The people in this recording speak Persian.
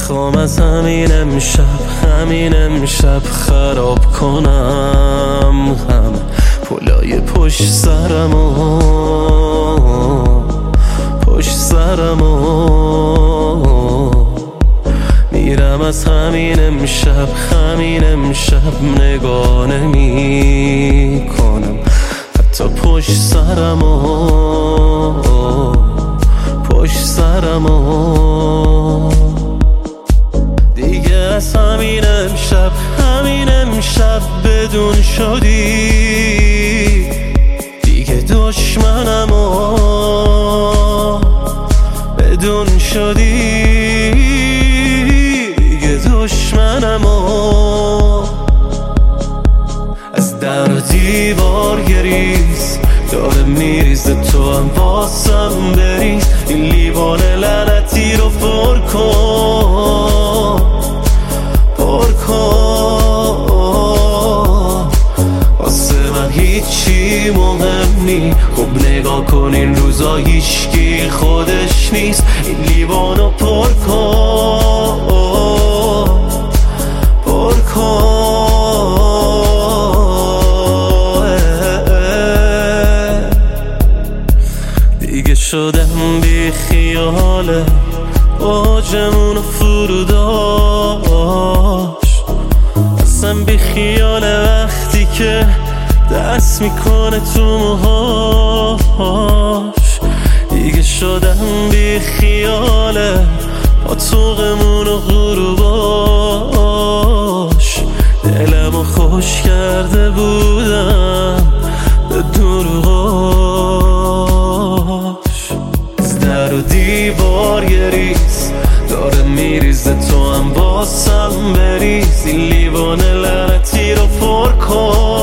میخوام از همین امشب خراب کنم همه پلای پشت سرمو میرم از همین امشب نگاه نمی کنم حتی پشت سرمو دیگه از همین امشب بدون شدی دیگه دشمنمو بدون شدی دیگه دشمنمو از در و دیوار گریز داره میریزه تو هم واسم بریز این لیوان لعنتی رو پر کن واسه من هیچی مهم نی خب نگاه کن این روزا هیچکی خودش نیست این لیوانو پر کن دیگه شدم بی خیاله اوجمونو فرو داشت اصلا بی خیاله وقتی که دست میکنه تو موهاش دیگه شدم بی خیاله پاتوقمونو غروباش دلمو خوش کرده بودم به دروغاش از در و دیوار گریز داره میریزه تو هم واسم بریز این لیوان لعنتی رو پر کن